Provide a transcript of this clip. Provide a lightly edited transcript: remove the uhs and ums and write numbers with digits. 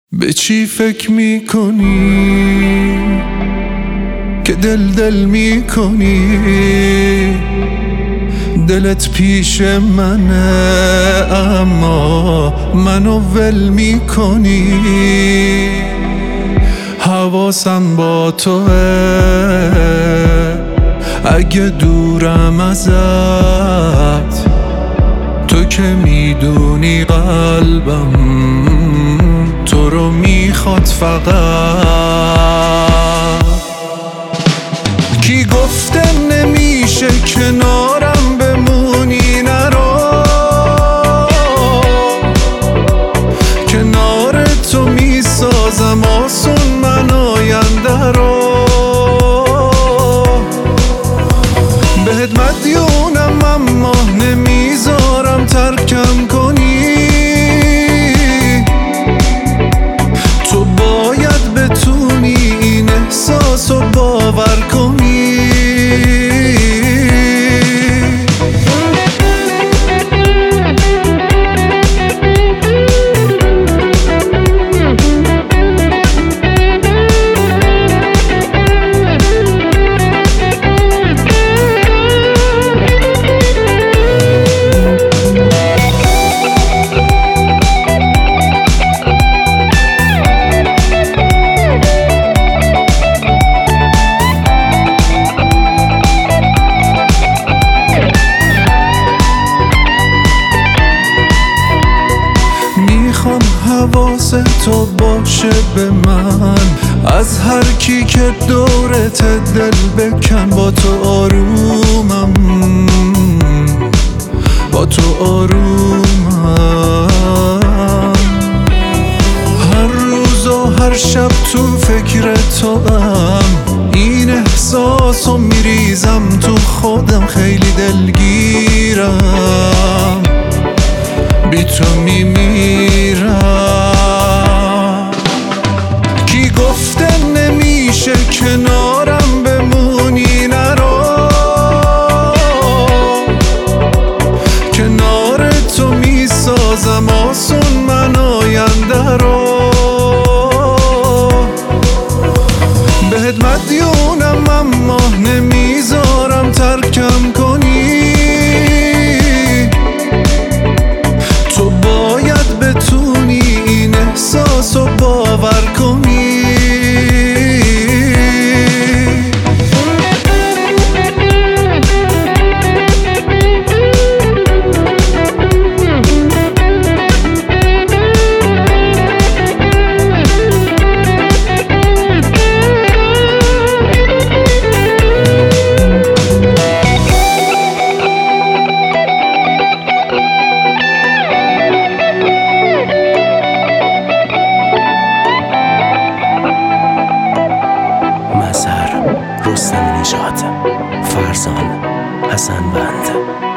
به چی فکر میکنی که دل میکنی؟ دلت پیش منه اما منو ول میکنی. حواسم با توه اگه دورم ازت، تو که میدونی قلبم تو رو میخواد فقط. کی گفته نمیشه کنارم بمونی؟ نرو، کنار تو میسازم آسون من آینده رو. بهت مدیونم اما نمیذارم ترکم کنی. تو باید بتونی این احساسو باور کنی. حواس تو باشه به من، از هر کی که دورت دل بکن. با تو آرومم، با تو آرومم. هر روز و هر شب تو فکر توام، این احساسو میریزم تو خودم. خیلی دلگیرم، بی تو میمیرم. کی گفته نمیشه کنارم بمونی؟ نرو، کنار تو میسازم آسون من آینده رو. بهت مدیونم اما نمیذارم ترکم کنی. تو باید بتونی این احساسو باور کنی. رستم نژاد، فرزان حسن بند.